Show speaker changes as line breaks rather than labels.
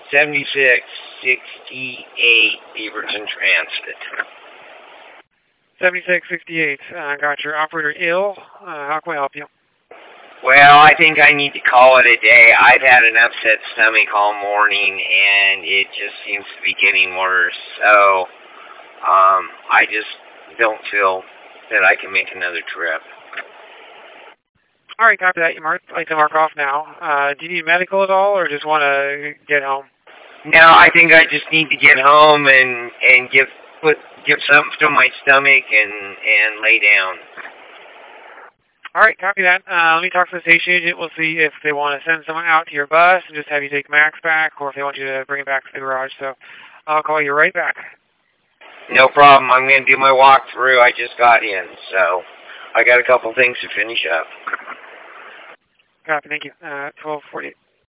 7668 Beaverton Transit.
7668. Got your operator ill. How can we help you?
Well, I think I need to call it a day. I've had an upset stomach all morning, and it just seems to be getting worse. So, I just don't feel that I can make another trip.
All right, copy that. You like to mark off now. Do you need medical at all, or just want to get home?
No, I think I just need to get home and give something to my stomach and lay down.
All right, copy that. Let me talk to the station agent. We'll see if they want to send someone out to your bus and just have you take Max back, or if they want you to bring it back to the garage. So I'll call you right back.
No problem. I'm going to do my walkthrough. I just got in, so I got a couple things to finish up.
Copy, thank you. 12:48.